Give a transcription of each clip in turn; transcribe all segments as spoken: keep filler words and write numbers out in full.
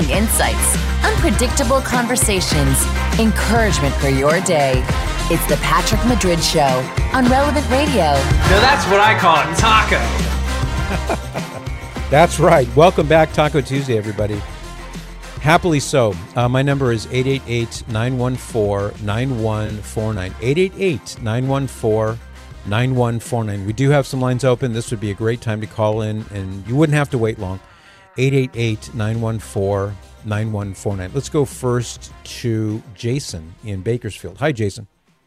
Compelling insights, unpredictable conversations, encouragement for your day. It's the Patrick Madrid Show on Relevant Radio. Now that's what I call a taco. That's right. Welcome back, Taco Tuesday, everybody. Happily so. Uh, my number is eight eight eight, nine one four, nine one four nine. eight eight eight, nine one four, nine one four nine. We do have some lines open. This would be a great time to call in, and you wouldn't have to wait long. eight eight eight, nine one four, nine one four nine. Let's go first to Jason in Bakersfield. Hi, Jason.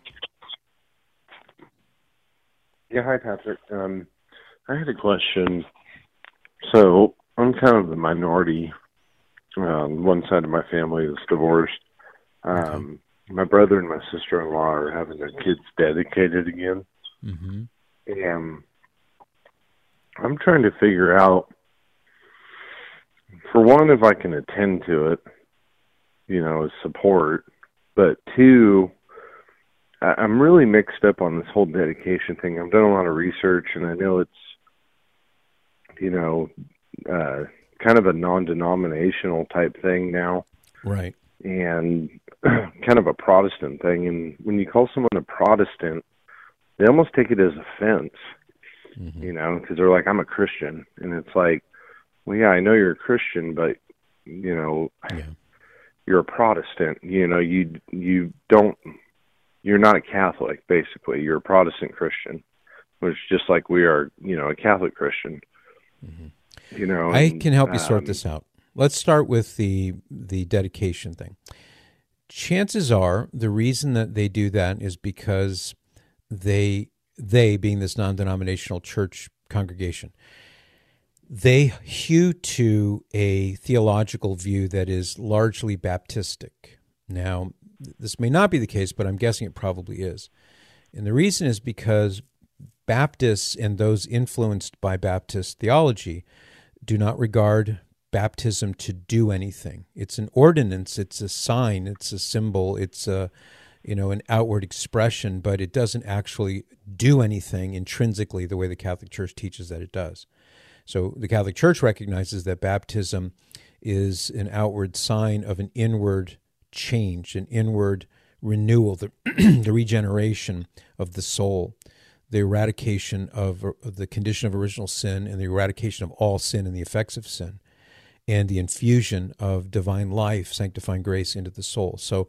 Yeah, hi, Patrick. Um, I had a question. So I'm kind of the minority. Um, one side of my family is divorced. Um, okay. My brother and my sister-in-law are having their kids dedicated again. Mm-hmm. And I'm trying to figure out, for one, if I can attend to it, you know, as support. But two, I- I'm really mixed up on this whole dedication thing. I've done a lot of research, and I know it's, you know, uh, kind of a non-denominational type thing now. Right. And kind of a Protestant thing. And when you call someone a Protestant, they almost take it as offense, mm-hmm. you know, because they're like, I'm a Christian. And it's like, well, yeah, I know you're a Christian, but, you know, yeah. you're a Protestant. You know, you you don't, you're not a Catholic, basically. You're a Protestant Christian, which is just like we are, you know, a Catholic Christian. Mm-hmm. You know, I and, can help you sort um, this out. Let's start with the the dedication thing. Chances are the reason that they do that is because they, they being this non-denominational church congregation, they hew to a theological view that is largely Baptistic. Now, this may not be the case, but I'm guessing it probably is. And the reason is because Baptists and those influenced by Baptist theology do not regard baptism to do anything. It's an ordinance, it's a sign, it's a symbol, it's a, you know, an outward expression, but it doesn't actually do anything intrinsically the way the Catholic Church teaches that it does. So the Catholic Church recognizes that baptism is an outward sign of an inward change, an inward renewal, the, the regeneration of the soul, the eradication of, of the condition of original sin and the eradication of all sin and the effects of sin, and the infusion of divine life, sanctifying grace into the soul. So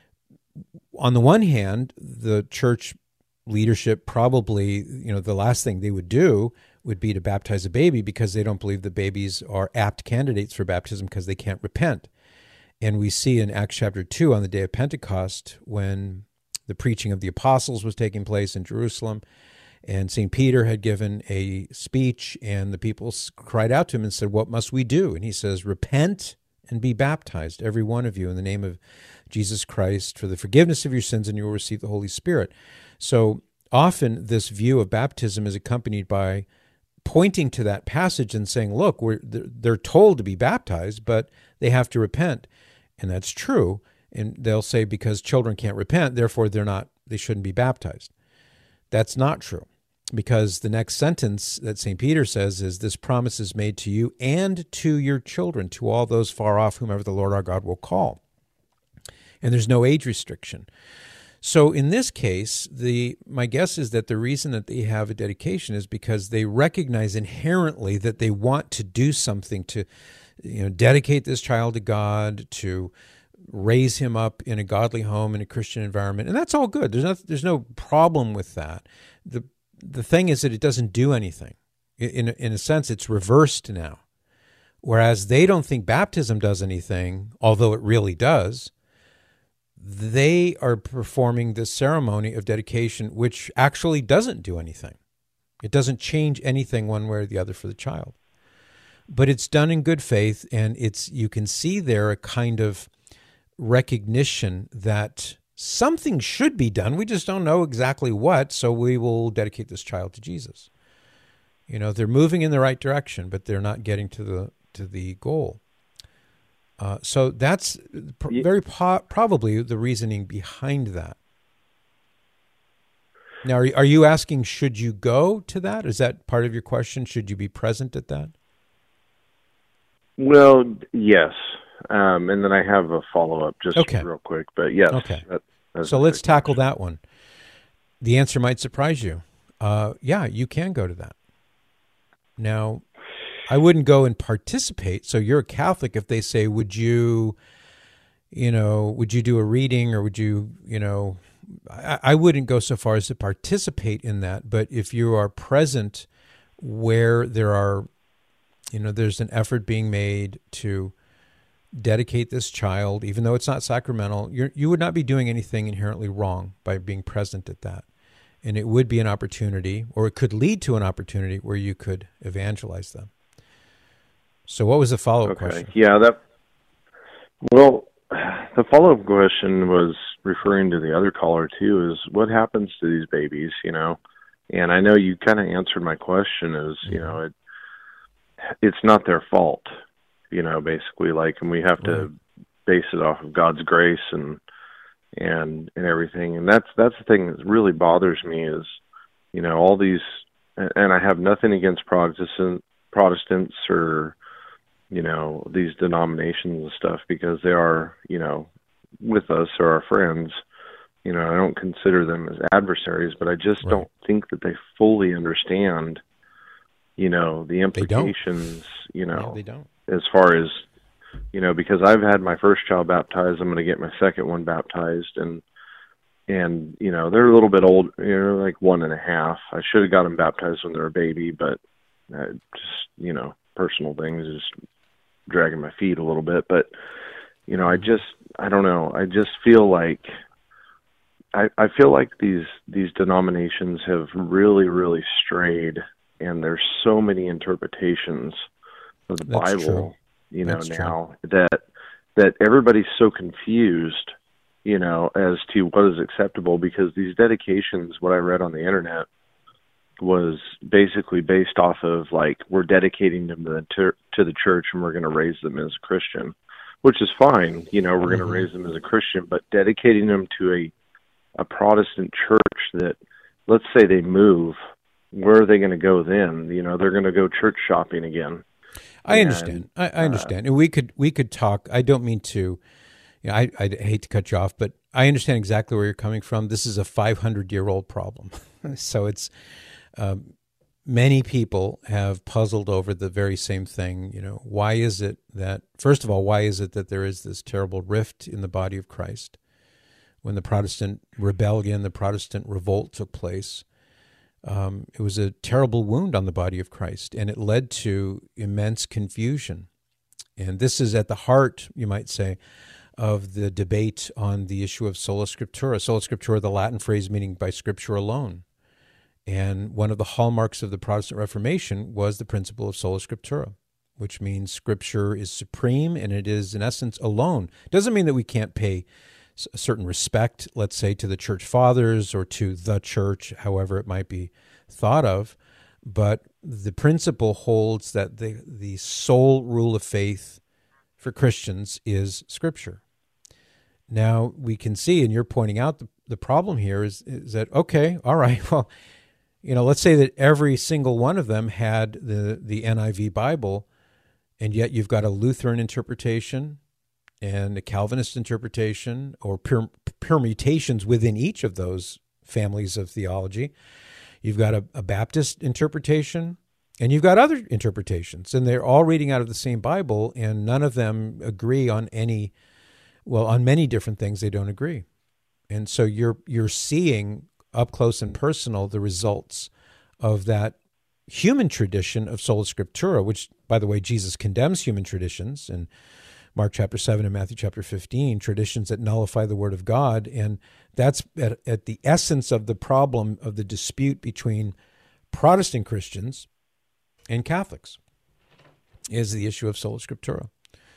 on the one hand, the church leadership probably, you know, the last thing they would do would be to baptize a baby because they don't believe the babies are apt candidates for baptism because they can't repent. And we see in Acts chapter two on the day of Pentecost when the preaching of the apostles was taking place in Jerusalem, and Saint Peter had given a speech, and the people cried out to him and said, what must we do? And he says, repent and be baptized, every one of you, in the name of Jesus Christ for the forgiveness of your sins, and you will receive the Holy Spirit. So often this view of baptism is accompanied by pointing to that passage and saying, look, we're, they're told to be baptized, but they have to repent. And that's true. And they'll say because children can't repent, therefore they're not, they shouldn't be baptized. That's not true, because the next sentence that Saint Peter says is, this promise is made to you and to your children, to all those far off, whomever the Lord our God will call. And there's no age restriction. So in this case, the my guess is that the reason that they have a dedication is because they recognize inherently that they want to do something to, you know, dedicate this child to God, to raise him up in a godly home, in a Christian environment. And that's all good. There's no, there's no problem with that. The the thing is that it doesn't do anything. In, in a sense, it's reversed now. Whereas they don't think baptism does anything, although it really does. They are performing this ceremony of dedication, which actually doesn't do anything. It doesn't change anything one way or the other for the child. But it's done in good faith, and it's you can see there a kind of recognition that something should be done. We just don't know exactly what, so we will dedicate this child to Jesus. You know, they're moving in the right direction, but they're not getting to the to the goal. Uh, so that's pr- very po- probably the reasoning behind that. Now, are, are you asking, should you go to that? Is that part of your question? Should you be present at that? Well, yes. Um, and then I have a follow-up just okay. real quick. But yes. Okay. That, that's so let's tackle question. that one. The answer might surprise you. Uh, yeah, you can go to that. Now, I wouldn't go and participate. So you're a Catholic. If they say, would you, you know, would you do a reading or would you, you know, I, I wouldn't go so far as to participate in that. But if you are present where there are, you know, there's an effort being made to dedicate this child, even though it's not sacramental, you're, you would not be doing anything inherently wrong by being present at that. And it would be an opportunity, or it could lead to an opportunity where you could evangelize them. So what was the follow-up okay. question? Yeah, that, well, the follow-up question was referring to the other caller too, is what happens to these babies, you know? And I know you kind of answered my question is, mm-hmm. you know, it, it's not their fault, you know, basically, like, and we have to right. base it off of God's grace and, and, and everything. And that's, that's the thing that really bothers me is, you know, all these, and I have nothing against Protestant Protestants or, you know, these denominations and stuff, because they are, you know, with us or our friends. You know, I don't consider them as adversaries, but I just right. don't think that they fully understand, you know, the implications, you know, yeah, they don't. As far as, you know, because I've had my first child baptized, I'm going to get my second one baptized, and, and, you know, they're a little bit old, you know, like one and a half. I should have got them baptized when they were a baby, but uh, just, you know, personal things, just dragging my feet a little bit. But, you know, I just, I don't know. I just feel like, I, I feel like these, these denominations have really, really strayed, and there's so many interpretations of the That's Bible, true. you know, That's now true. that, that everybody's so confused, you know, as to what is acceptable, because these dedications, what I read on the internet, was basically based off of, like, we're dedicating them to the, ter- to the church, and we're going to raise them as a Christian, which is fine. You know, we're mm-hmm. going to raise them as a Christian, but dedicating them to a, a Protestant church that, let's say they move, where are they going to go then? You know, they're going to go church shopping again. I understand. And, I, I understand. Uh, and we could, we could talk. I don't mean to, you know, I, I hate to cut you off, but I understand exactly where you're coming from. This is a five hundred year old problem. So it's, um, many people have puzzled over the very same thing. You know, why is it that, first of all, why is it that there is this terrible rift in the body of Christ? When the Protestant rebellion, the Protestant revolt took place, um, it was a terrible wound on the body of Christ, and it led to immense confusion. And this is at the heart, you might say, of the debate on the issue of sola scriptura. Sola scriptura, the Latin phrase meaning by Scripture alone. And one of the hallmarks of the Protestant Reformation was the principle of sola scriptura, which means Scripture is supreme and it is, in essence, alone. Doesn't mean that we can't pay a certain respect, let's say, to the church fathers or to the church, however it might be thought of, but the principle holds that the, the sole rule of faith for Christians is Scripture. Now, we can see, and you're pointing out the, the problem here is, is that, okay, all right, well, you know, let's say that every single one of them had the, the N I V Bible, and yet you've got a Lutheran interpretation and a Calvinist interpretation, or per, permutations within each of those families of theology. You've got a, a Baptist interpretation, and you've got other interpretations, and they're all reading out of the same Bible, and none of them agree on any, well, on many different things they don't agree. And so you're you're seeing up close and personal the results of that human tradition of sola scriptura, which, by the way, Jesus condemns human traditions in Mark chapter seven and Matthew chapter fifteen, traditions that nullify the word of God. And that's at, at the essence of the problem of the dispute between Protestant Christians and Catholics, is the issue of sola scriptura.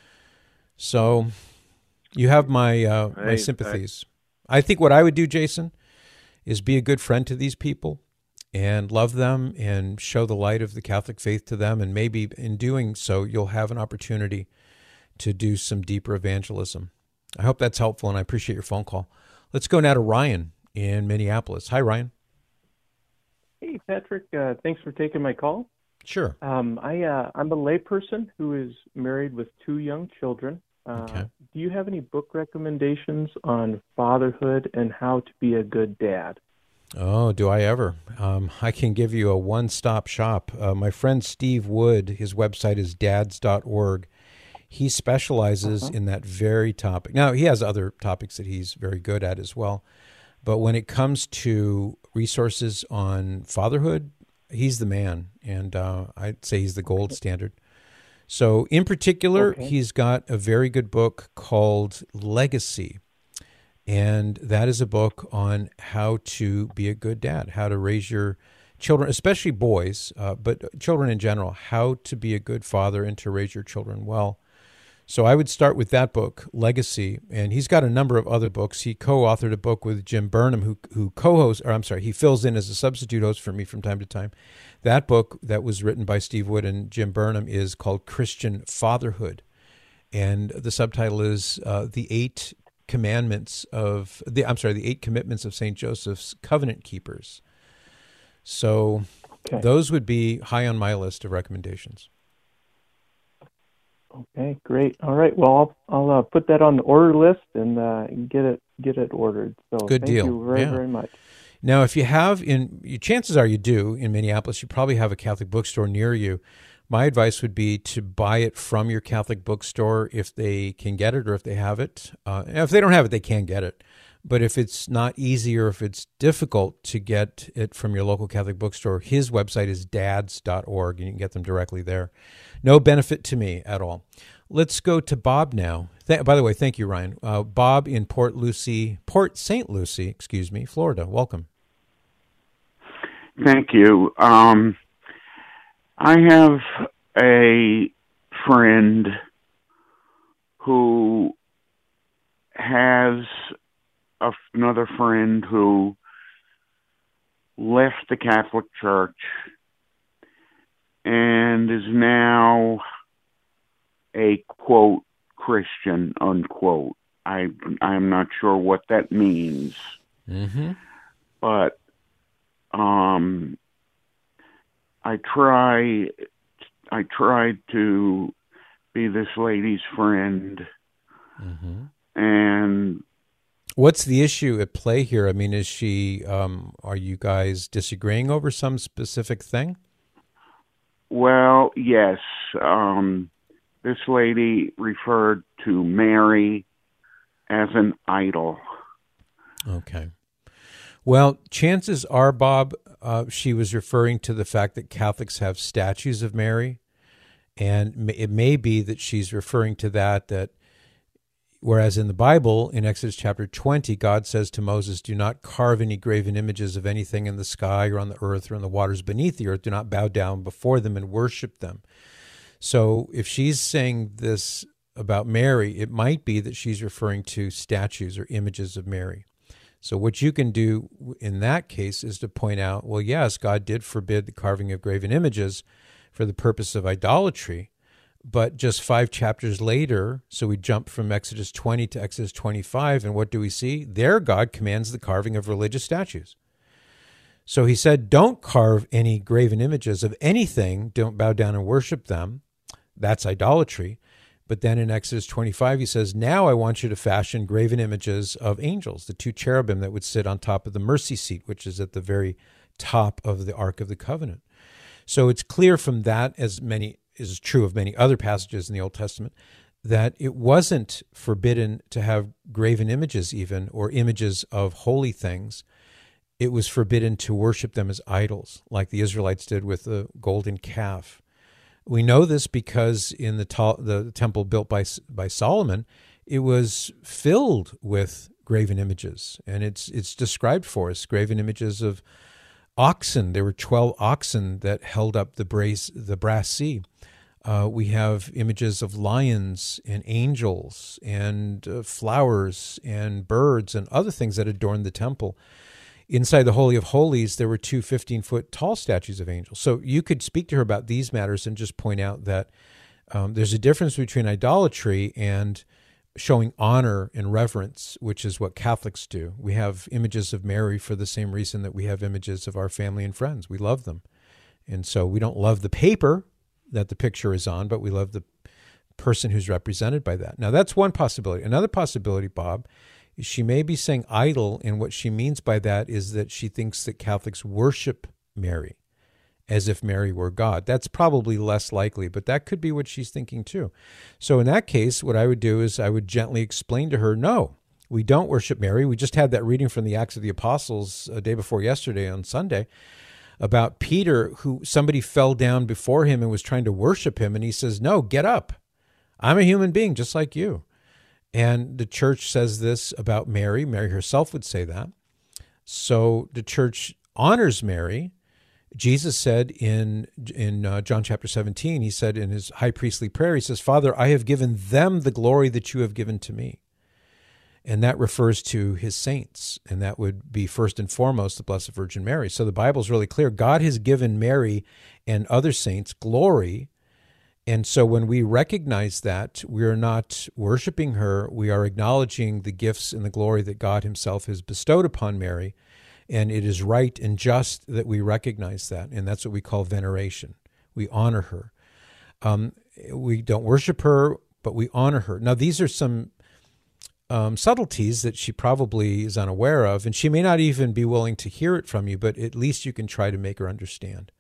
So you have my uh, my sympathies. I, I think what I would do, Jason, is be a good friend to these people and love them and show the light of the Catholic faith to them. And maybe in doing so, you'll have an opportunity to do some deeper evangelism. I hope that's helpful, and I appreciate your phone call. Let's go now to Ryan in Minneapolis. Hi, Ryan. Hey, Patrick. Uh, thanks for taking my call. Sure. Um, I uh, I'm a layperson who is married with two young children. Uh, Okay. Do you have any book recommendations on fatherhood and how to be a good dad? Oh, do I ever? Um, I can give you a one-stop shop. Uh, my friend Steve Wood, his website is dads dot org. He specializes Uh-huh. in that very topic. Now, he has other topics that he's very good at as well. But when it comes to resources on fatherhood, he's the man. And uh, I'd say he's the gold standard. So in particular, Okay. he's got a very good book called Legacy. And that is a book on how to be a good dad, how to raise your children, especially boys, uh, but children in general, how to be a good father and to raise your children well. So I would start with that book, Legacy, and he's got a number of other books. He co-authored a book with Jim Burnham, who who co-hosts, or I'm sorry, he fills in as a substitute host for me from time to time. That book that was written by Steve Wood and Jim Burnham is called Christian Fatherhood, and the subtitle is uh, The Eight Commandments of the I'm sorry, The Eight Commitments of Saint Joseph's Covenant Keepers. So Okay. those would be high on my list of recommendations. Okay, great. All right. Well, I'll, I'll uh, put that on the order list and uh, get it get it ordered. So Good thank deal. you very Yeah. very much. Now, if you have in, chances are you do in Minneapolis, you probably have a Catholic bookstore near you. My advice would be to buy it from your Catholic bookstore if they can get it or if they have it. Uh, if they don't have it, they can get it. But if it's not easy or if it's difficult to get it from your local Catholic bookstore, his website is dads dot org, and you can get them directly there. No benefit to me at all. Let's go to Bob now. Th- by the way, thank you, Ryan. Uh, Bob in Port Lucie, Port Saint Lucie, excuse me, Florida. Welcome. Thank you. Um, I have a friend who has a, another friend who left the Catholic Church and is now a, quote, Christian, unquote. I, I'm not sure what that means. Mm-hmm. But um, I try, I tried to be this lady's friend, Mm-hmm. and What's the issue at play here? I mean, is she, um, are you guys disagreeing over some specific thing? well, yes, um, this lady referred to Mary as an idol. Okay. Well, chances are, Bob, uh, she was referring to the fact that Catholics have statues of Mary, and ma- it may be that she's referring to that, that whereas in the Bible, in Exodus chapter twenty, God says to Moses, do not carve any graven images of anything in the sky or on the earth or in the waters beneath the earth. Do not bow down before them and worship them. So if she's saying this about Mary, it might be that she's referring to statues or images of Mary. So what you can do in that case is to point out, well, yes, God did forbid the carving of graven images for the purpose of idolatry, but just five chapters later, so we jump from Exodus twenty to Exodus twenty-five, and what do we see? There God commands the carving of religious statues. So he said, don't carve any graven images of anything, don't bow down and worship them. That's idolatry. But then in Exodus twenty-five, he says, now I want you to fashion graven images of angels, the two cherubim that would sit on top of the mercy seat, which is at the very top of the Ark of the Covenant. So it's clear from that, as many is true of many other passages in the Old Testament, that it wasn't forbidden to have graven images even, or images of holy things. It was forbidden to worship them as idols, like the Israelites did with the golden calf. We know this because in the ta- the temple built by by Solomon, it was filled with graven images, and it's it's described for us, graven images of oxen. There were twelve oxen that held up the brass the brass sea. Uh, we have images of lions and angels and uh, flowers and birds and other things that adorned the temple. Inside the Holy of Holies, there were two fifteen-foot tall statues of angels. So you could speak to her about these matters and just point out that um, there's a difference between idolatry and showing honor and reverence, which is what Catholics do. We have images of Mary for the same reason that we have images of our family and friends. We love them. And so we don't love the paper that the picture is on, but we love the person who's represented by that. Now, that's one possibility. Another possibility, Bob, is she may be saying idol, and what she means by that is that she thinks that Catholics worship Mary as if Mary were God. That's probably less likely, but that could be what she's thinking too. So in that case, what I would do is I would gently explain to her, no, we don't worship Mary. We just had that reading from the Acts of the Apostles a day before yesterday on Sunday about Peter, who somebody fell down before him and was trying to worship him. And he says, no, get up. I'm a human being just like you. And the church says this about Mary. Mary herself would say that. So the church honors Mary. Jesus said in in uh, John chapter seventeen, he said in his high priestly prayer, he says, Father, I have given them the glory that you have given to me. And that refers to his saints, and that would be first and foremost the Blessed Virgin Mary. So the Bible is really clear. God has given Mary and other saints glory, and so when we recognize that, we are not worshiping her, we are acknowledging the gifts and the glory that God himself has bestowed upon Mary. And it is right and just that we recognize that, and that's what we call veneration. We honor her. Um, we don't worship her, but we honor her. Now, these are some um, subtleties that she probably is unaware of, and she may not even be willing to hear it from you, but at least you can try to make her understand.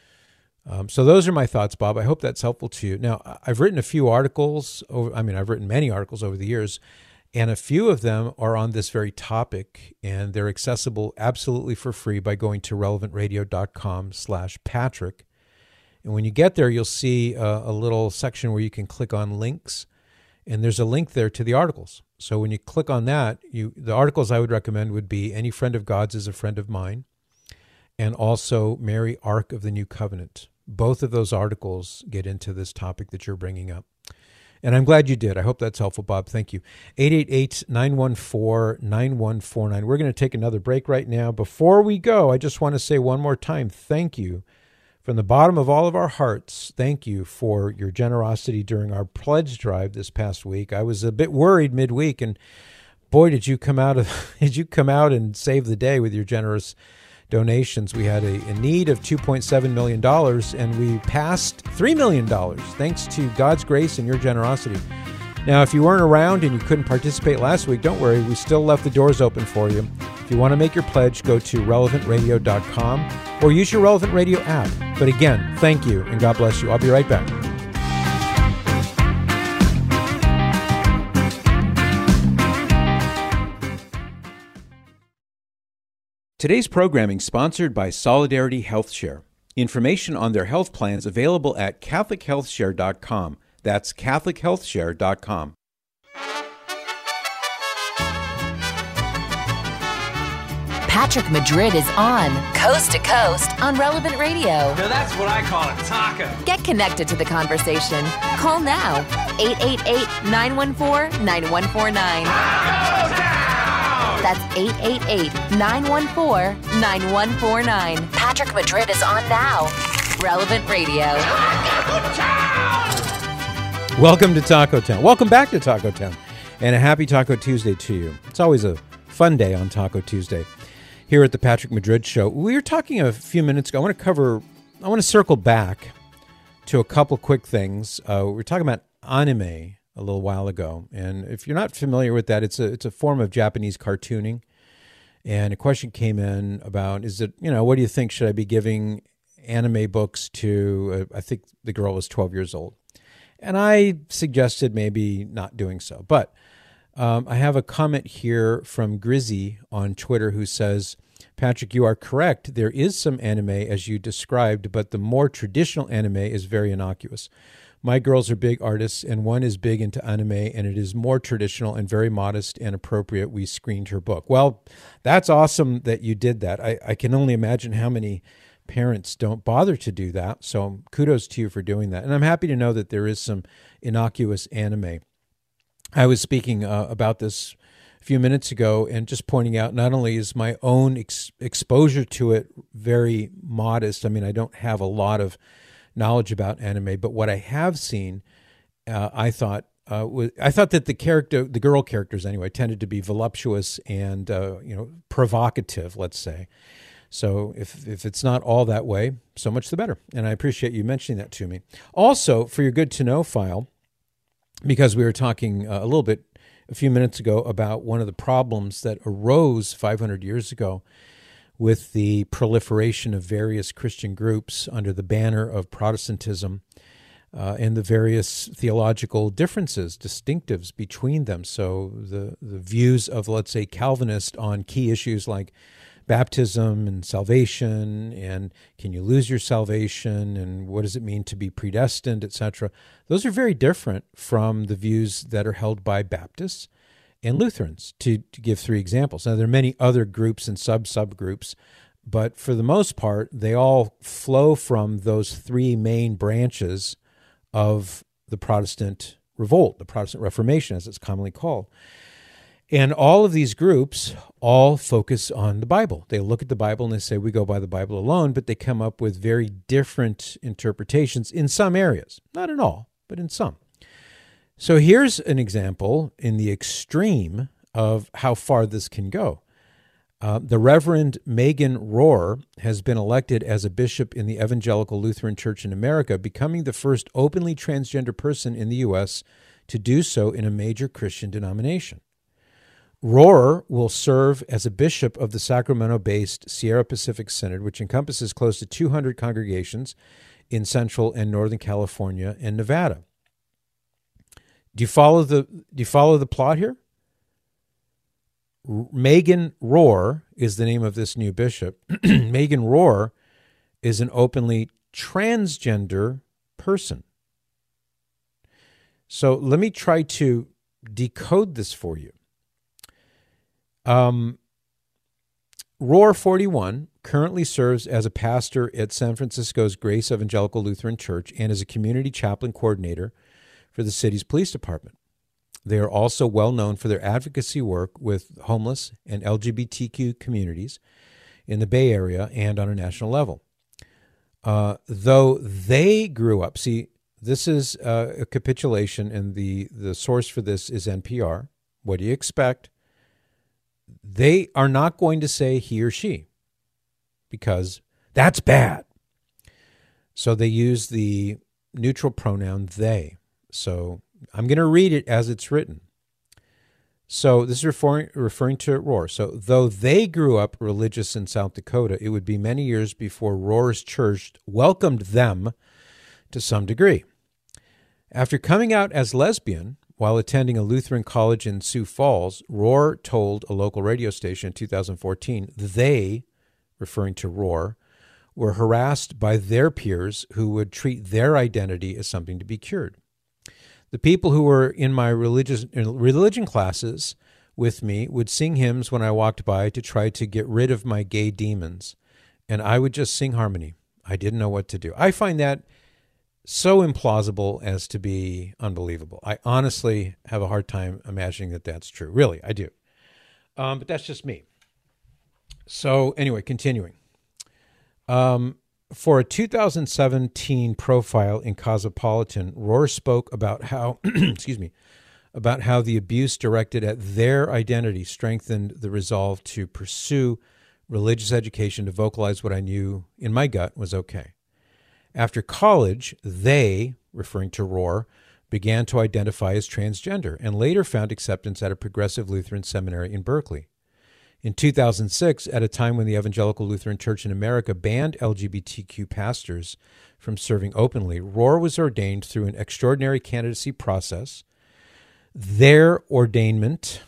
Um, so those are my thoughts, Bob. I hope that's helpful to you. Now, I've written a few articles. Over, I mean, I've written many articles over the years, and a few of them are on this very topic, and they're accessible absolutely for free by going to relevant radio dot com slash Patrick. And when you get there, you'll see a, a little section where you can click on links, and there's a link there to the articles. So when you click on that, you the articles I would recommend would be Any Friend of God's is a Friend of Mine, and also Mary, Ark of the New Covenant. Both of those articles get into this topic that you're bringing up. And I'm glad you did. I hope that's helpful, Bob. Thank you. eight eight eight, nine one four, nine one four nine. We're going to take another break right now. Before we go, I just want to say one more time, thank you. From the bottom of all of our hearts, thank you for your generosity during our pledge drive this past week. I was a bit worried midweek, and boy, did you come out of did you come out and save the day with your generous donations. We had a, a need of two point seven million dollars, and we passed three million dollars, thanks to God's grace and your generosity. Now, if you weren't around and you couldn't participate last week, don't worry. We still left the doors open for you. If you want to make your pledge, go to relevant radio dot com or use your Relevant Radio app. But again, thank you, and God bless you. I'll be right back. Today's programming sponsored by Solidarity Health Share. Information on their health plans available at catholic health share dot com. That's catholic health share dot com. Patrick Madrid is on Coast to Coast on Relevant Radio. Now that's what I call a taco. Get connected to the conversation. Call now, eight eight eight, nine one four, nine one four nine. That's eight eight eight, nine one four, nine one four nine. Patrick Madrid is on now. Relevant Radio. Welcome to Taco Town. Welcome back to Taco Town. And a happy Taco Tuesday to you. It's always a fun day on Taco Tuesday here at the Patrick Madrid Show. We were talking a few minutes ago. I want to cover, I want to circle back to a couple quick things. Uh, we were talking about anime a little while ago, and if you're not familiar with that, it's a it's a form of Japanese cartooning. And a question came in about, is it, you know, what do you think? Should I be giving anime books to, uh, I think the girl was twelve years old. And I suggested maybe not doing so. But um, I have a comment here from Grizzy on Twitter who says, Patrick, you are correct. There is some anime as you described, but the more traditional anime is very innocuous. My girls are big artists, and one is big into anime, and it is more traditional and very modest and appropriate. We screened her book. Well, that's awesome that you did that. I, I can only imagine how many parents don't bother to do that. So kudos to you for doing that. And I'm happy to know that there is some innocuous anime. I was speaking uh, about this a few minutes ago and just pointing out not only is my own ex- exposure to it very modest. I mean, I don't have a lot of knowledge about anime, but what I have seen, uh, I thought uh, was, I thought that the character, the girl characters anyway, tended to be voluptuous and uh, you know provocative, let's say. So if if it's not all that way, so much the better. And I appreciate you mentioning that to me. Also, for your good to know file, because we were talking uh, a little bit a few minutes ago about one of the problems that arose five hundred years ago with the proliferation of various Christian groups under the banner of Protestantism, uh, and the various theological differences, distinctives between them. So the, the views of, let's say, Calvinists on key issues like baptism and salvation, and can you lose your salvation, and what does it mean to be predestined, et cetera. Those are very different from the views that are held by Baptists and Lutherans, to, to give three examples. Now, there are many other groups and sub-subgroups, but for the most part, they all flow from those three main branches of the Protestant revolt, the Protestant Reformation, as it's commonly called. And all of these groups all focus on the Bible. They look at the Bible and they say, we go by the Bible alone, but they come up with very different interpretations in some areas. Not in all, but in some. So here's an example in the extreme of how far this can go. Uh, the Reverend Megan Rohr has been elected as a bishop in the Evangelical Lutheran Church in America, becoming the first openly transgender person in the U S to do so in a major Christian denomination. Rohr will serve as a bishop of the Sacramento-based Sierra Pacific Synod, which encompasses close to two hundred congregations in Central and Northern California and Nevada. Do you follow the Do you follow the plot here? Megan Rohr is the name of this new bishop. Megan Rohr is an openly transgender person. So let me try to decode this for you. Um, Rohr, forty-one, currently serves as a pastor at San Francisco's Grace Evangelical Lutheran Church and as a community chaplain coordinator for the city's police department. They are also well known for their advocacy work with homeless and L G B T Q communities in the Bay Area and on a national level. Uh, though they grew up, see, this is uh, a capitulation, and the, the source for this is N P R. What do you expect? They are not going to say he or she, because that's bad. So they use the neutral pronoun they. So I'm going to read it as it's written. So this is referring, referring to Rohr. So though they grew up religious in South Dakota, it would be many years before Rohr's church welcomed them to some degree. After coming out as lesbian while attending a Lutheran college in Sioux Falls, Rohr told a local radio station in two thousand fourteen they, referring to Rohr, were harassed by their peers who would treat their identity as something to be cured. The people who were in my religious religion classes with me would sing hymns when I walked by to try to get rid of my gay demons, and I would just sing harmony. I didn't know what to do. I find that so implausible as to be unbelievable. I honestly have a hard time imagining that that's true. Really, I do. Um, but that's just me. So anyway, continuing. Um, For a two thousand seventeen profile in Cosmopolitan, Rohr spoke about how, excuse me, about how the abuse directed at their identity strengthened the resolve to pursue religious education to vocalize what I knew in my gut was okay. After college, they, referring to Rohr, began to identify as transgender and later found acceptance at a progressive Lutheran seminary in Berkeley. In two thousand six, at a time when the Evangelical Lutheran Church in America banned L G B T Q pastors from serving openly, Rohr was ordained through an extraordinary candidacy process. Their ordainment,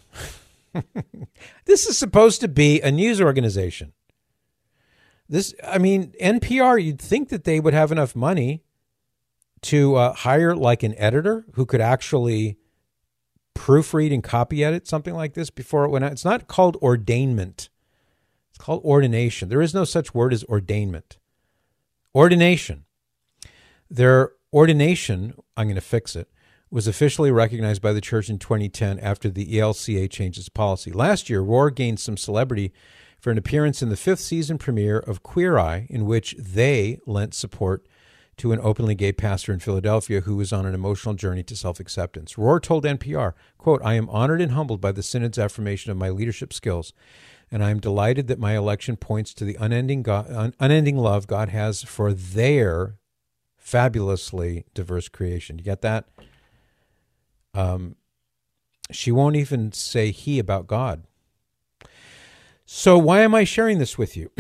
this is supposed to be a news organization. This, I mean, N P R, you'd think that they would have enough money to uh, hire like an editor who could actually proofread and copy edit something like this before it went out. It's not called ordainment. It's called ordination. There is no such word as ordainment. Ordination. Their ordination, I'm going to fix it, was officially recognized by the church in twenty ten after the E L C A changed its policy. Last year, Rohr gained some celebrity for an appearance in the fifth season premiere of Queer Eye, in which they lent support to an openly gay pastor in Philadelphia who was on an emotional journey to self-acceptance. Rohr told N P R, quote, "I am honored and humbled by the Synod's affirmation of my leadership skills. and I'm delighted that my election points to the unending God, un, unending love God has for their fabulously diverse creation. You get that? Um, she won't even say he about God. So why am I sharing this with you?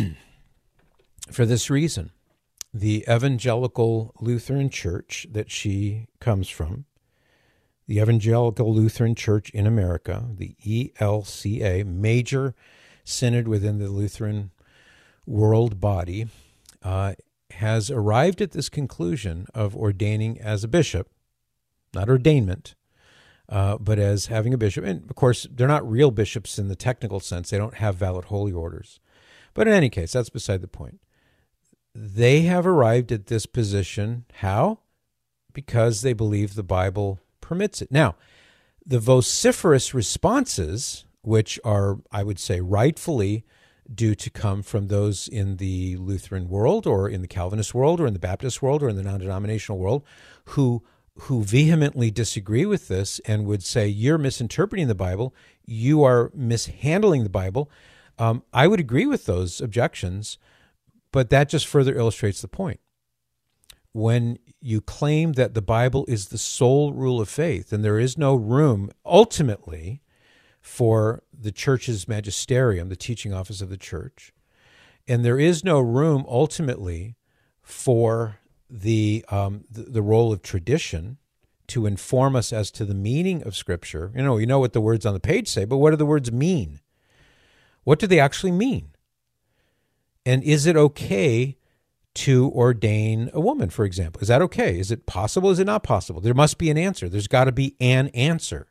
For this reason. The Evangelical Lutheran Church that she comes from, the Evangelical Lutheran Church in America, the E L C A, major synod within the Lutheran world body, uh, has arrived at this conclusion of ordaining as a bishop, not ordainment, uh, but as having a bishop. And, of course, they're not real bishops in the technical sense. They don't have valid holy orders. But in any case, that's beside the point. They have arrived at this position. How? Because they believe the Bible permits it. Now, the vociferous responses, which are, I would say, rightfully due to come from those in the Lutheran world or in the Calvinist world or in the Baptist world or in the non-denominational world, who who vehemently disagree with this and would say, you're misinterpreting the Bible, you are mishandling the Bible. Um, I would agree with those objections. But that just further illustrates the point. When you claim that the Bible is the sole rule of faith, and there is no room ultimately for the church's magisterium, the teaching office of the church, and there is no room ultimately for the, um, the the role of tradition to inform us as to the meaning of Scripture. You know, you know what the words on the page say, but what do the words mean? What do they actually mean? And is it okay to ordain a woman, for example? Is that okay? Is it possible? Is it not possible? There must be an answer. There's got to be an answer.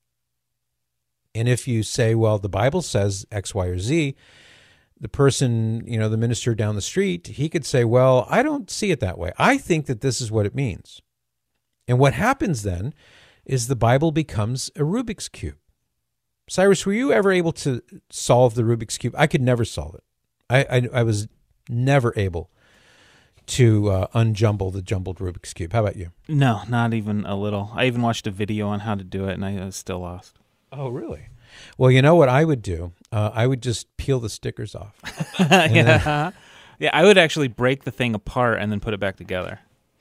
And if you say, well, the Bible says X, Y, or Z, the person, you know, the minister down the street, he could say, well, I don't see it that way. I think that this is what it means. And what happens then is the Bible becomes a Rubik's Cube. Cyrus, were you ever able to solve the Rubik's Cube? I could never solve it. I, I, I was never able to uh, unjumble the jumbled Rubik's Cube. How about you? No, not even a little. I even watched a video on how to do it, and I was still lost. Oh, really? Well, you know what I would do? Uh, I would just peel the stickers off. yeah. Then... yeah, I would actually break the thing apart and then put it back together.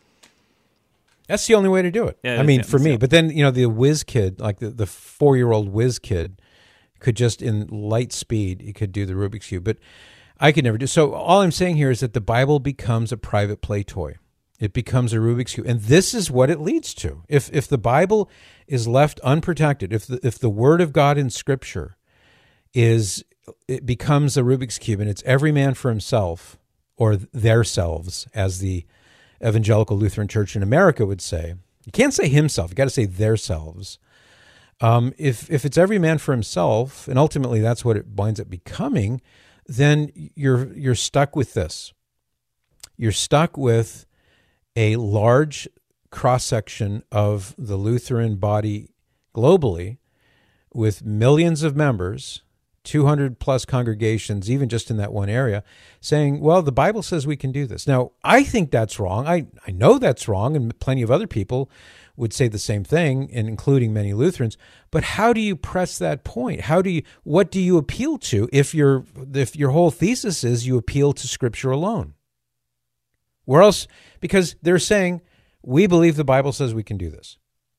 That's the only way to do it. Yeah, I mean, yeah, for me. yeah. But then, you know, the whiz kid, like the, the four-year-old whiz kid, could just, in light speed, he could do the Rubik's Cube. But I could never do. So all I'm saying here is that the Bible becomes a private play toy. It becomes a Rubik's Cube. And this is what it leads to. If if the Bible is left unprotected, if the, if the Word of God in Scripture is, it becomes a Rubik's Cube, and it's every man for himself, or their selves, as the Evangelical Lutheran Church in America would say. You can't say himself. You got to say their selves. Um, if if it's every man for himself, and ultimately that's what it winds up becoming, then you're you're stuck with this. You're stuck with a large cross-section of the Lutheran body globally with millions of members, two hundred plus congregations, even just in that one area, saying, well, the Bible says we can do this. Now, I think that's wrong. I, I know that's wrong, and plenty of other people would say the same thing, and including many Lutherans. But how do you press that point? How do you, what do you appeal to if your if your whole thesis is you appeal to Scripture alone? Where else? Because they're saying, we believe the Bible says we can do this.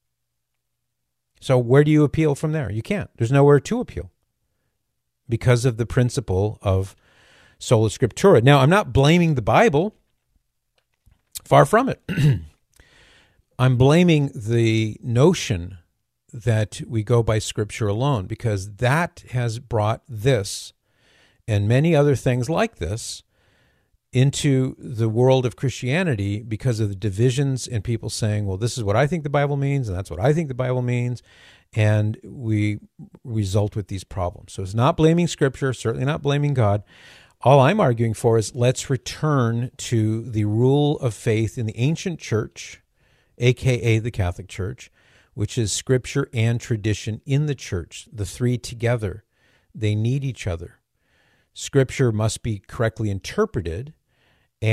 So where do you appeal from there? You can't. There's nowhere to appeal because of the principle of sola scriptura. Now, I'm not blaming the Bible. Far from it. I'm blaming the notion that we go by Scripture alone, because that has brought this and many other things like this into the world of Christianity because of the divisions and people saying, well, this is what I think the Bible means, and that's what I think the Bible means, and we result with these problems. So it's not blaming Scripture, certainly not blaming God. All I'm arguing for is let's return to the rule of faith in the ancient church, a k a the Catholic Church, which is Scripture and tradition in the church, the three together. They need each other. Scripture must be correctly interpreted,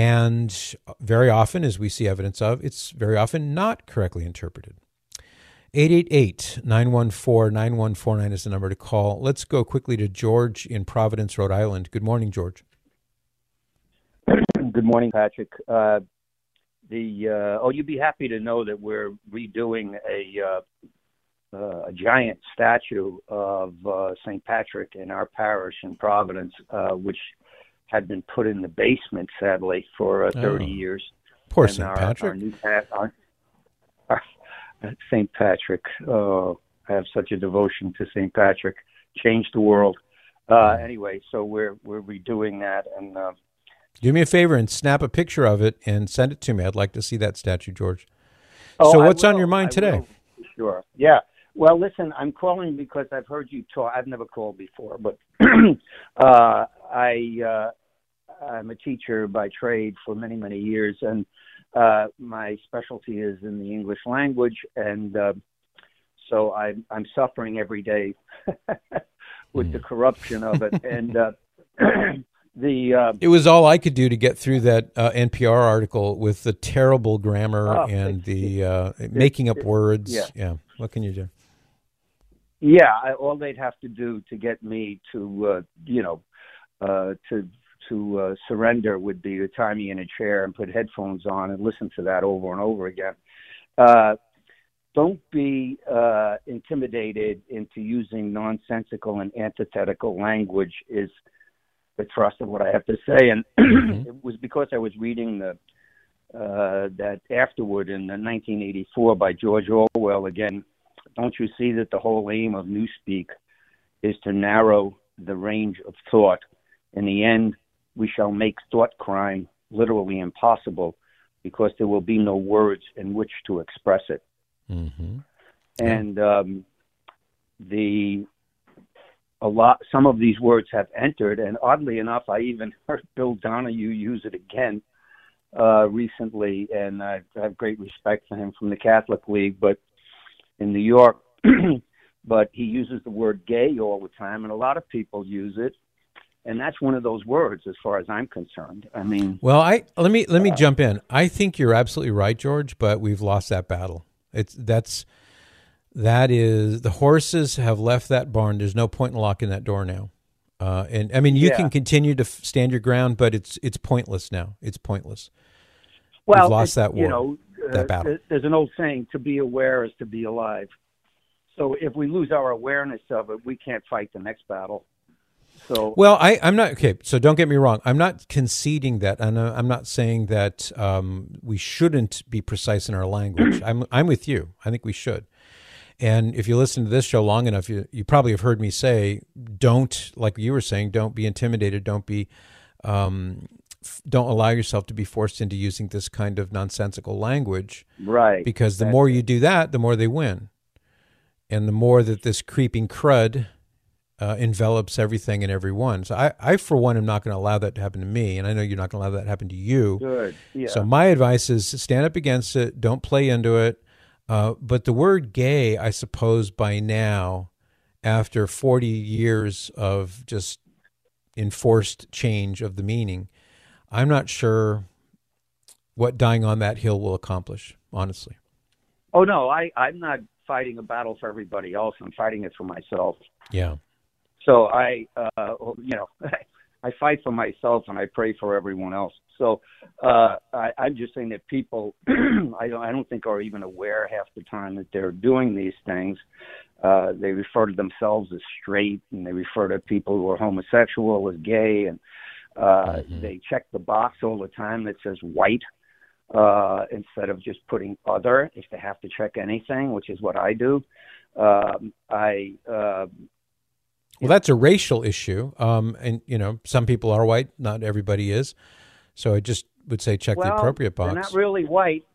and very often, as we see evidence of, it's very often not correctly interpreted. eight eight eight, nine one four, nine one four nine is the number to call. Let's go quickly to George in Providence, Rhode Island. Good morning, George. Good morning, Patrick. Uh, the uh, oh, you'd be happy to know that we're redoing a uh, uh, a giant statue of uh, Saint Patrick in our parish in Providence, uh, which had been put in the basement, sadly, for uh, thirty Oh. years. Poor And Saint our, Patrick. Our new pat- our, our, Saint Patrick. Oh, I have such a devotion to Saint Patrick. Changed the world. Uh, anyway, so we're we're redoing that, and uh, Do me a favor and snap a picture of it and send it to me. I'd like to see that statue, George. oh, so I what's on will, your mind I today? will, sure. Yeah. Well, listen, I'm calling because I've heard you talk. I've never called before, but uh, I uh, I'm a teacher by trade for many many years, and uh, my specialty is in the English language, and uh, so I'm I'm suffering every day with the corruption of it, and uh, the uh, It was all I could do to get through that uh, N P R article with the terrible grammar Oh, and it's- the uh, making up it's- words. yeah. yeah. What can you do? Yeah, I, all they'd have to do to get me to, uh, you know, uh, to to uh, surrender would be to tie me in a chair and put headphones on and listen to that over and over again. Uh, don't be uh, intimidated into using nonsensical and antithetical language is the thrust of what I have to say. And Mm-hmm. it was because I was reading the uh, that afterward in the nineteen eighty-four by George Orwell again. Don't you see that the whole aim of Newspeak is to narrow the range of thought? In the end, we shall make thought crime literally impossible because there will be no words in which to express it. Mm-hmm. And um, the a lot, some of these words have entered, and oddly enough, I even heard Bill Donahue use it again uh, recently, and I have great respect for him from the Catholic League, but in New York, but he uses the word gay all the time, and a lot of people use it, and that's one of those words as far as I'm concerned. I mean, Well, I let me let me jump in. I think you're absolutely right, George, but we've lost that battle. It's that's that is the horses have left that barn. There's no point in locking that door now. Uh, and I mean, you Yeah. can continue to f- stand your ground, but it's it's pointless now. It's pointless. well, We've lost it- that war, you know, that uh, battle. there- there's an old saying: "To be aware is to be alive." So if we lose our awareness of it, we can't fight the next battle. So Well, I, I'm not okay. So don't get me wrong. I'm not conceding that, and uh, I'm not saying that um, we shouldn't be precise in our language. I'm I'm with you. I think we should. And if you listen to this show long enough, you you probably have heard me say, don't, like you were saying, don't be intimidated. Don't be, um, f- don't allow yourself to be forced into using this kind of nonsensical language. right, Because the That's more it. you do that, the more they win, and the more that this creeping crud uh, envelops everything and everyone. So I, I, for one, am not going to allow that to happen to me, and I know you're not going to allow that to happen to you. Good. Yeah. So my advice is stand up against it. Don't play into it. Uh, but the word gay, I suppose, by now, after forty years of just enforced change of the meaning, I'm not sure what dying on that hill will accomplish, honestly. Oh no, I I'm not fighting a battle for everybody else. I'm fighting it for myself. Yeah. So I, uh, you know, I fight for myself and I pray for everyone else. So uh, I, I'm just saying that people, I don't, I don't think are even aware half the time that they're doing these things. Uh, they refer to themselves as straight, and they refer to people who are homosexual as gay, and uh, Mhm. they check the box all the time that says white uh, instead of just putting other if they have to check anything, which is what I do. Um, I uh, Well, that's a racial issue. Um, and, you know, some people are white, not everybody is. So I just would say check well, the appropriate box. they're not really white.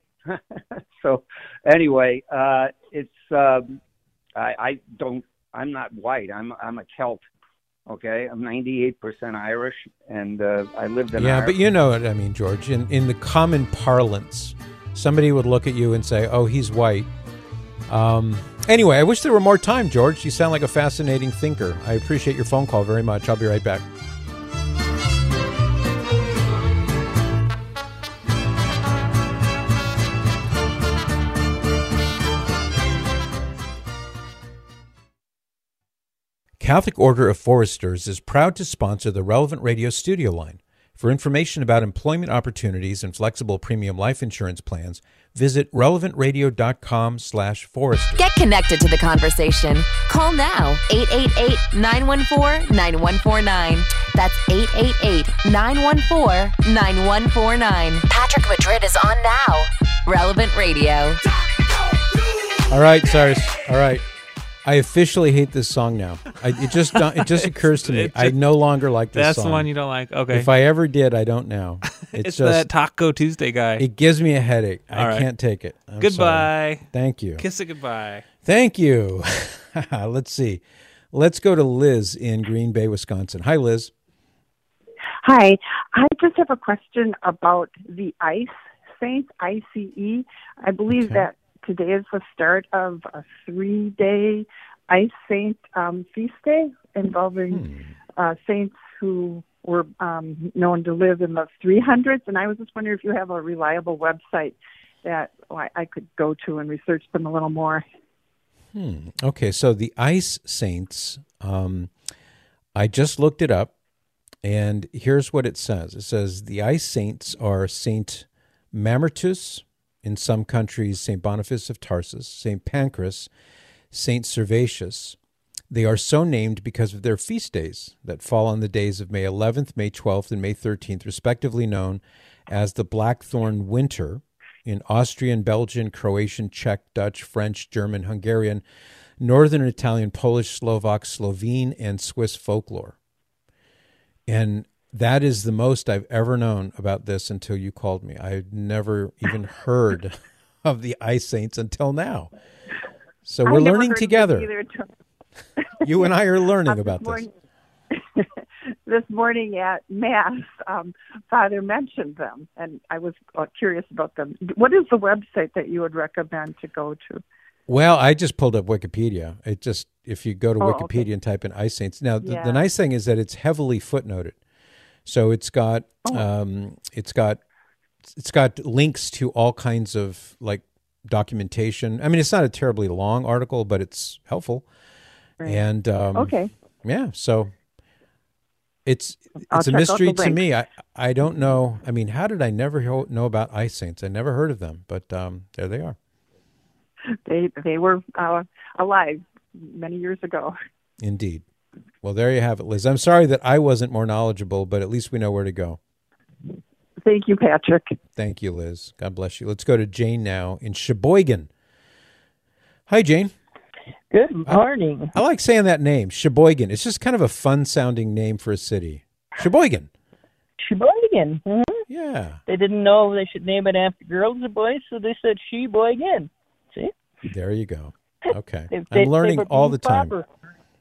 So anyway, uh, it's um, I, I don't. I'm not white. I'm I'm a Celt. Okay, I'm ninety-eight percent Irish, and uh, I lived in yeah, Ireland. but you know what I mean, George. In, in the common parlance, somebody would look at you and say, oh, he's white. Um, anyway, I wish there were more time, George. You sound like a fascinating thinker. I appreciate your phone call very much. I'll be right back. Catholic Order of Foresters is proud to sponsor the Relevant Radio studio line. For information about employment opportunities and flexible premium life insurance plans, visit relevant radio dot com slash forester. Get connected to the conversation. Call now, eight eight eight, nine one four, nine one four nine. That's eight eight eight, nine one four, nine one four nine. Patrick Madrid is on now. Relevant Radio. All right, Cyrus. All right. I officially hate this song now. I, it just it just occurs to me. It just- I no longer like this That's song. the one you don't like. Okay. If I ever did, I don't now. It's, it's just that Taco Tuesday guy. it gives me a headache. I All right. can't take it. I'm Goodbye. sorry. Thank you. Kiss it goodbye. Thank you. Let's see. Let's go to Liz in Green Bay, Wisconsin. Hi, Liz. Hi. I just have a question about the ICE Saints, I C E. I believe Okay. that today is the start of a three-day Ice Saint um, feast day involving Hmm. uh, saints who were um, known to live in the three hundreds. And I was just wondering if you have a reliable website that I I could go to and research them a little more. Hmm. Okay, so the Ice Saints, um, I just looked it up, and here's what it says. It says the Ice Saints are Saint Mamertus, in some countries Saint Boniface of Tarsus, Saint Pancras, Saint Servatius. They are so named because of their feast days that fall on the days of May eleventh, May twelfth, and May thirteenth, respectively known as the Blackthorn Winter in Austrian, Belgian, Croatian, Czech, Dutch, French, German, Hungarian, Northern Italian, Polish, Slovak, Slovene, and Swiss folklore. And that is the most I've ever known about this until you called me. I've never even heard of the Ice Saints until now. So I we're never learning heard of it together. either till- You and I are learning Um, about this this. morning, this morning at Mass, um, Father mentioned them, and I was uh, curious about them. What is the website that you would recommend to go to? Well, I just pulled up Wikipedia. It just, if you go to Oh, Wikipedia okay. and type in Ice Saints. Now, the, Yeah. the nice thing is that it's heavily footnoted. So it's got, Oh. um, it's got, it's got links to all kinds of like documentation. I mean, it's not a terribly long article, but it's helpful. Right. And um, Okay. yeah, so it's I'll it's a check out mystery the to link. me. I I don't know. I mean, how did I never ho- know about Ice Saints? I never heard of them, but um, there they are. They they were uh, alive many years ago. Indeed. Well, there you have it, Liz. I'm sorry that I wasn't more knowledgeable, but at least we know where to go. Thank you, Patrick. Thank you, Liz. God bless you. Let's go to Jane now in Sheboygan. Hi, Jane. Good morning. I like saying that name, Sheboygan. It's just kind of a fun-sounding name for a city. Sheboygan. Sheboygan. hmm Yeah. They didn't know they should name it after girls or boys, so they said Sheboygan. See? There you go. Okay. They- they- I'm learning they were all being the time. proper.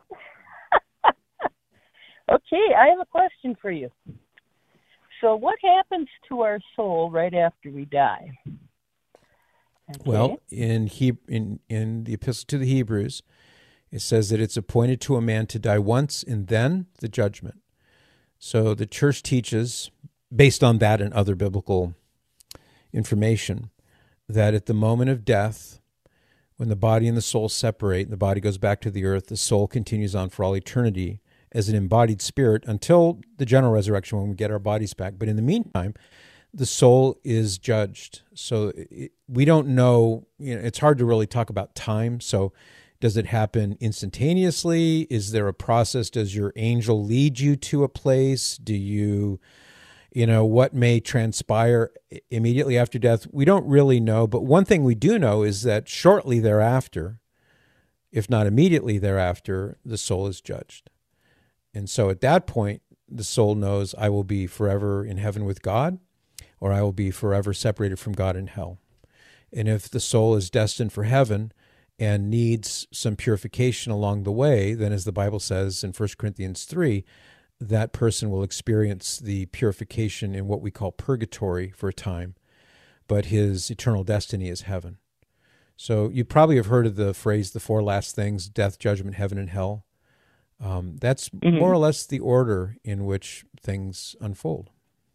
Okay, I have a question for you. So what happens to our soul right after we die? Okay. Well, in he in in the Epistle to the Hebrews, it says that it's appointed to a man to die once and then the judgment. So the church teaches, based on that and other biblical information, that at the moment of death, when the body and the soul separate and the body goes back to the earth, the soul continues on for all eternity as an embodied spirit until the general resurrection when we get our bodies back. But in the meantime, the soul is judged. So it, we don't know, you know, it's hard to really talk about time. So does it happen instantaneously? Is there a process? Does your angel lead you to a place? Do you, you know, what may transpire immediately after death? We don't really know. But one thing we do know is that shortly thereafter, if not immediately thereafter, the soul is judged. And so at that point, the soul knows I will be forever in heaven with God, or I will be forever separated from God in hell. And if the soul is destined for heaven and needs some purification along the way, then as the Bible says in First Corinthians three, that person will experience the purification in what we call purgatory for a time, but his eternal destiny is heaven. So you probably have heard of the phrase, the four last things, death, judgment, heaven, and hell. Um, that's Mhm. more or less the order in which things unfold.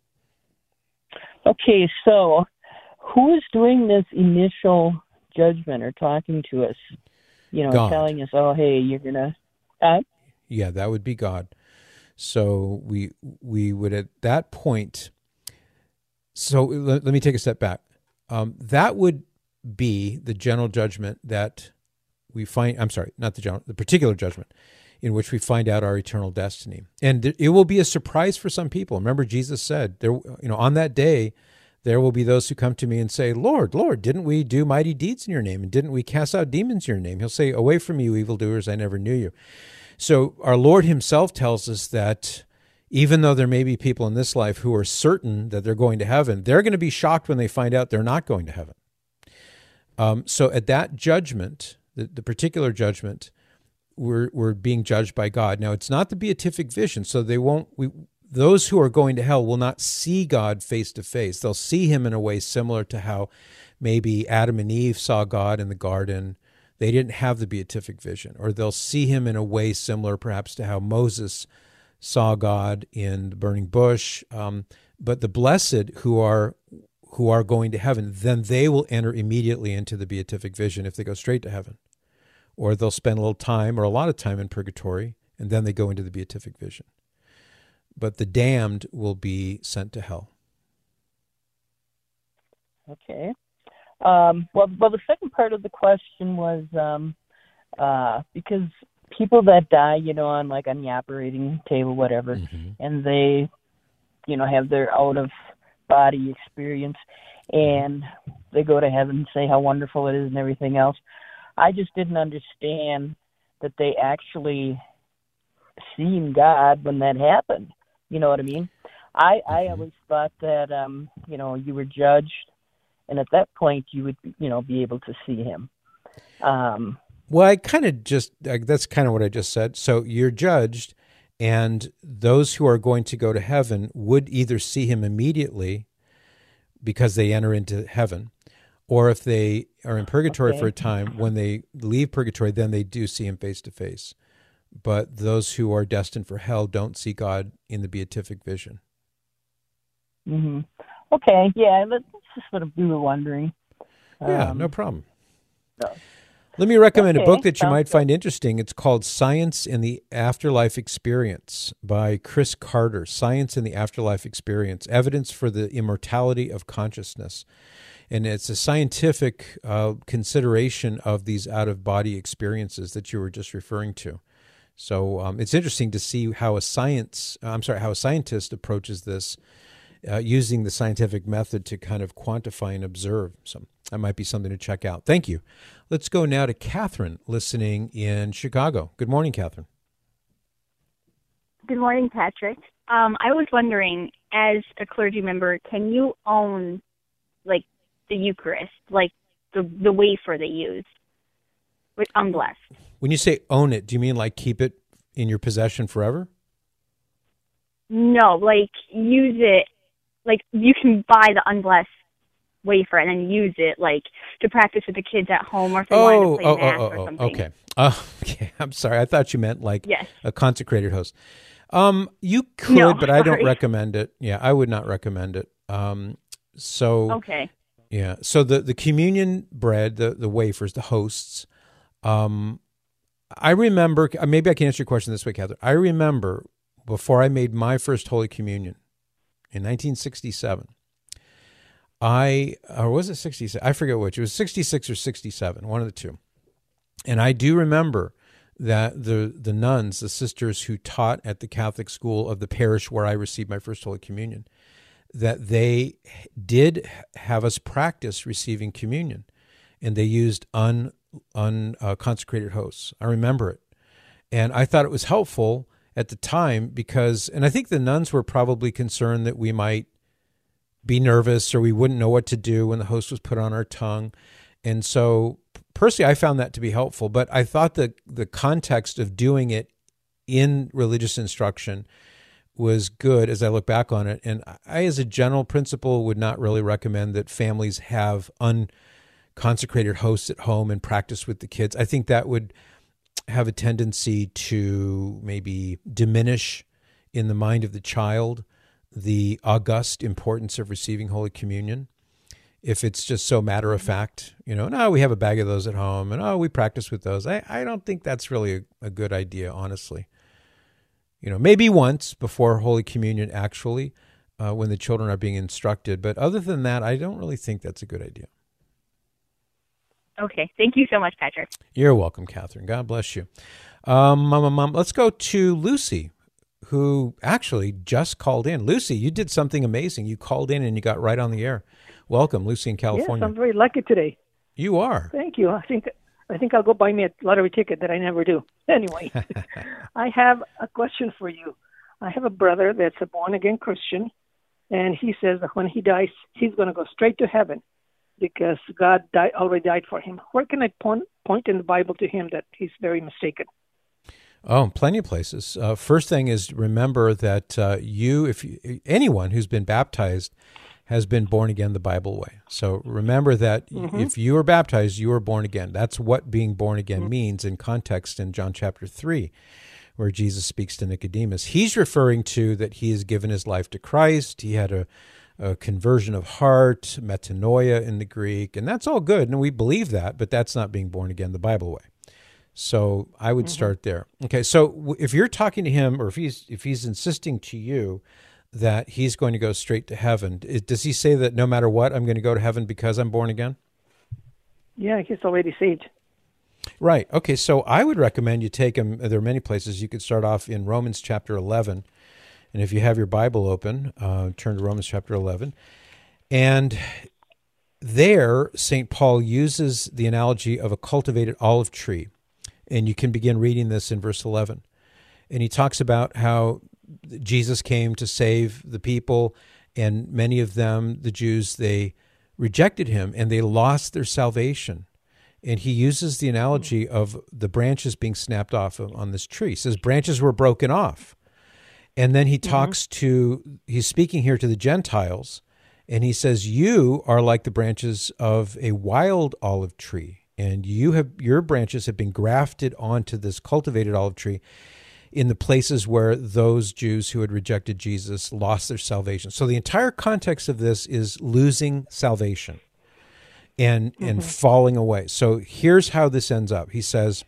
Okay, so who is doing this initial judgment or talking to us? You know, God. telling us, "Oh, hey, you're gonna." Uh, Yeah, that would be God. So we we would at that point. So let, let me take a step back. Um, that would be the general judgment that we find. I'm sorry, not the general, the particular judgment in which we find out our eternal destiny, and it will be a surprise for some people. Remember, Jesus said, "There, you know, on that day, there will be those who come to me and say, 'Lord, Lord, didn't we do mighty deeds in your name, and didn't we cast out demons in your name?' He'll say, 'Away from me, you evildoers, I never knew you.'" So our Lord himself tells us that even though there may be people in this life who are certain that they're going to heaven, they're going to be shocked when they find out they're not going to heaven. Um, so at that judgment, the, the particular judgment, we're we're being judged by God. Now, it's not the beatific vision, so they won't. We, those who are going to hell will not see God face to face. They'll see him in a way similar to how maybe Adam and Eve saw God in the garden. They didn't have the beatific vision. Or they'll see him in a way similar perhaps to how Moses saw God in the burning bush. Um, but the blessed who are who are going to heaven, then they will enter immediately into the beatific vision if they go straight to heaven. Or they'll spend a little time or a lot of time in purgatory, and then they go into the beatific vision. But the damned will be sent to hell. Okay. Um, well, well, the second part of the question was um, uh, because people that die, you know, on like on the operating table, whatever, mm-hmm. and they, you know, have their out of body experience, and they go to heaven and say how wonderful it is and everything else. I just didn't understand that they actually seen God when that happened. You know what I mean? I, I always thought that, um, you know, you were judged, and at that point you would, you know, be able to see him. Um, well, I kind of just, that's kind of what I just said. So you're judged, and those who are going to go to heaven would either see him immediately because they enter into heaven, or if they are in purgatory okay. for a time, when they leave purgatory, then they do see him face to face. But those who are destined for hell don't see God in the beatific vision. Mm-hmm. Okay, yeah, that's just what we were wondering. Yeah, um, no problem. No. Let me recommend okay, a book that you might good. find interesting. It's called Science in the Afterlife Experience by Chris Carter. Science in the Afterlife Experience, Evidence for the Immortality of Consciousness. And it's a scientific uh, consideration of these out-of-body experiences that you were just referring to. So um, it's interesting to see how a science, I'm sorry, how a scientist approaches this, uh, using the scientific method to kind of quantify and observe. So that might be something to check out. Thank you. Let's go now to Catherine, listening in Chicago. Good morning, Catherine. Good morning, Patrick. Um, I was wondering, as a clergy member, can you own, like, the Eucharist, like the the wafer they use, with unblessed? When you say own it, do you mean like keep it in your possession forever? No, like use it, like you can buy the unblessed wafer and then use it, like to practice with the kids at home, or if they oh, wanted to play oh, mass oh, or oh, something. Okay. Oh, okay. I'm sorry. I thought you meant like yes. a consecrated host. Um, you could, no, but I don't sorry. recommend it. Yeah, I would not recommend it. Um, so okay. Yeah. So the, the communion bread, the, the wafers, the hosts, um, I remember, maybe I can answer your question this way, Catherine. I remember before I made my first Holy Communion in nineteen sixty-seven, I, or was it sixty-six? I forget which. It was sixty-six or sixty-seven, one of the two. And I do remember that the, the nuns, the sisters who taught at the Catholic school of the parish where I received my first Holy Communion, that they did have us practice receiving communion, and they used un, un uh, consecrated hosts. I remember it. And I thought it was helpful at the time because, and I think the nuns were probably concerned that we might be nervous or we wouldn't know what to do when the host was put on our tongue. And so personally, I found that to be helpful, but I thought that the context of doing it in religious instruction was good as I look back on it. And I, as a general principle, would not really recommend that families have unconsecrated hosts at home and practice with the kids. I think that would have a tendency to maybe diminish in the mind of the child the august importance of receiving Holy Communion. If it's just so matter of fact, you know, no, we have a bag of those at home and, oh, we practice with those. I, I don't think that's really a, a good idea, honestly. You know, maybe once before Holy Communion, actually, uh, when the children are being instructed. But other than that, I don't really think that's a good idea. Okay. Thank you so much, Patrick. You're welcome, Catherine. God bless you. Um, mom, mom, mom. Let's go to Lucy, who actually just called in. Lucy, you did something amazing. You called in and you got right on the air. Welcome, Lucy in California. Yes, I'm very lucky today. You are. Thank you. I think I think I'll go buy me a lottery ticket that I never do. Anyway, I have a question for you. I have a brother that's a born-again Christian, and he says that when he dies, he's going to go straight to heaven because God died, already died for him. Where can I point, point in the Bible to him that he's very mistaken? Oh, plenty of places. Uh, first thing is remember that uh, you, if you, anyone who's been baptized has been born again the Bible way. So remember that mm-hmm. if you are baptized, you are born again. That's what being born again mm-hmm. means in context in John chapter three, where Jesus speaks to Nicodemus. He's referring to that he has given his life to Christ. He had a, a conversion of heart, metanoia in the Greek, and that's all good, and we believe that, but that's not being born again the Bible way. So I would mm-hmm. start there. Okay, so if you're talking to him, or if he's if he's insisting to you that he's going to go straight to heaven, does he say that no matter what, I'm going to go to heaven because I'm born again? Yeah, he's already saved. Right. Okay, so I would recommend you take him. There are many places. You could start off in Romans chapter eleven. And if you have your Bible open, uh, turn to Romans chapter eleven. And there, Saint Paul uses the analogy of a cultivated olive tree. And you can begin reading this in verse eleven. And he talks about how Jesus came to save the people, and many of them, the Jews, they rejected him, and they lost their salvation. And he uses the analogy of the branches being snapped off on this tree. He says branches were broken off. And then he talks mm-hmm. to, he's speaking here to the Gentiles, and he says, you are like the branches of a wild olive tree, and you have your branches have been grafted onto this cultivated olive tree in the places where those Jews who had rejected Jesus lost their salvation. So the entire context of this is losing salvation and mm-hmm. and falling away. So here's how this ends up. He says,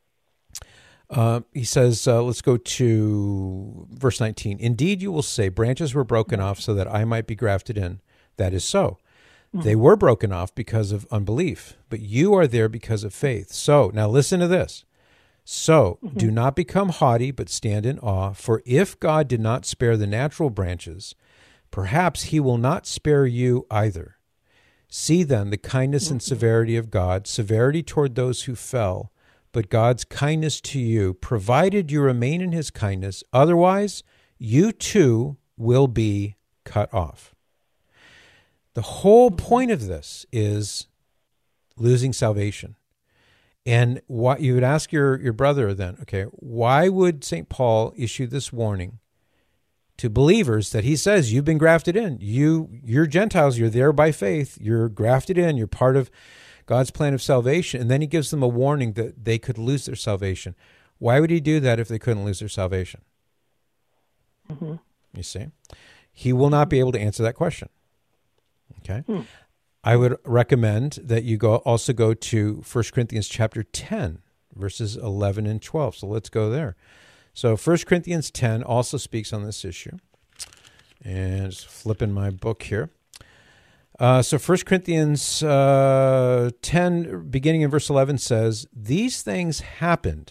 uh, he says, uh, let's go to verse nineteen. Indeed, you will say, branches were broken off so that I might be grafted in. That is so. Mm-hmm. They were broken off because of unbelief, but you are there because of faith. So now listen to this. So mm-hmm. do not become haughty, but stand in awe. For if God did not spare the natural branches, perhaps he will not spare you either. See then the kindness mm-hmm. and severity of God, severity toward those who fell, but God's kindness to you, provided you remain in his kindness. Otherwise, you too will be cut off. The whole point of this is losing salvation. And what you would ask your, your brother then, okay, why would Saint Paul issue this warning to believers that he says you've been grafted in? You, you're Gentiles, you're there by faith, you're grafted in, you're part of God's plan of salvation. And then he gives them a warning that they could lose their salvation. Why would he do that if they couldn't lose their salvation? Mm-hmm. You see? He will not be able to answer that question. Okay? Hmm. I would recommend that you go also go to First Corinthians chapter ten, verses eleven and twelve. So let's go there. So First Corinthians ten also speaks on this issue. And just flipping my book here. Uh, so First Corinthians uh, ten, beginning in verse eleven, says, These things happened.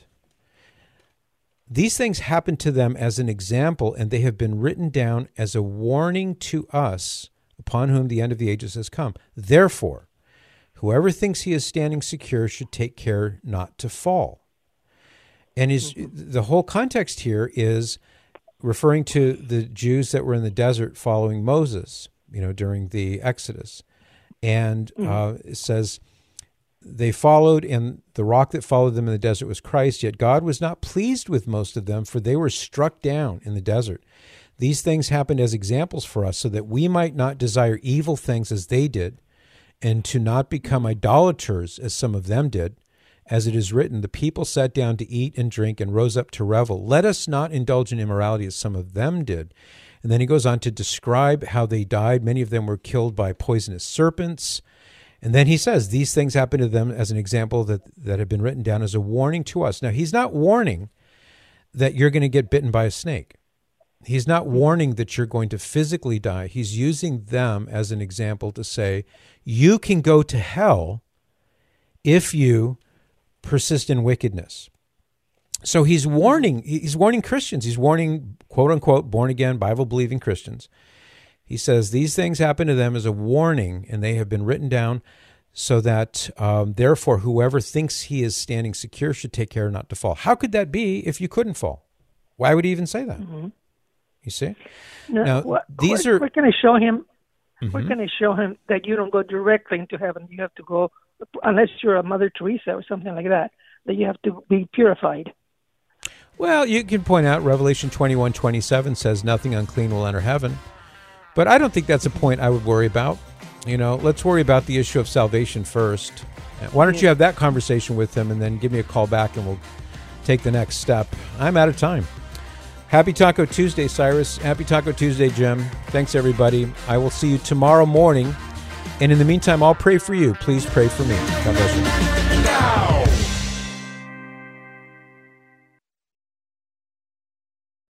These things happened to them as an example, and they have been written down as a warning to us, upon whom the end of the ages has come. Therefore, whoever thinks he is standing secure should take care not to fall. And is the whole context here is referring to the Jews that were in the desert following Moses, you know, during the Exodus. And uh, it says, they followed, and the rock that followed them in the desert was Christ, yet God was not pleased with most of them, for they were struck down in the desert. These things happened as examples for us, so that we might not desire evil things as they did, and to not become idolaters as some of them did. As it is written, the people sat down to eat and drink and rose up to revel. Let us not indulge in immorality as some of them did. And then he goes on to describe how they died. Many of them were killed by poisonous serpents. And then he says, these things happened to them as an example that, that have been written down as a warning to us. Now, he's not warning that you're going to get bitten by a snake. He's not warning that you're going to physically die. He's using them as an example to say, you can go to hell if you persist in wickedness. So he's warning, he's warning Christians. He's warning, quote unquote, born again, Bible believing Christians. He says these things happen to them as a warning, and they have been written down so that, um, therefore, whoever thinks he is standing secure should take care not to fall. How could that be if you couldn't fall? Why would he even say that? Mm-hmm. You see? Now, now what, these what, are. We're going to show him. Mm-hmm. We're going to show him that you don't go directly into heaven. You have to go, unless you're a Mother Teresa or something like that. That you have to be purified. Well, you can point out Revelation twenty-one twenty-seven says nothing unclean will enter heaven. But I don't think that's a point I would worry about. You know, let's worry about the issue of salvation first. Why don't you have that conversation with him and then give me a call back and we'll take the next step. I'm out of time. Happy Taco Tuesday, Cyrus. Happy Taco Tuesday, Jim. Thanks, everybody. I will see you tomorrow morning. And in the meantime, I'll pray for you. Please pray for me. God bless you.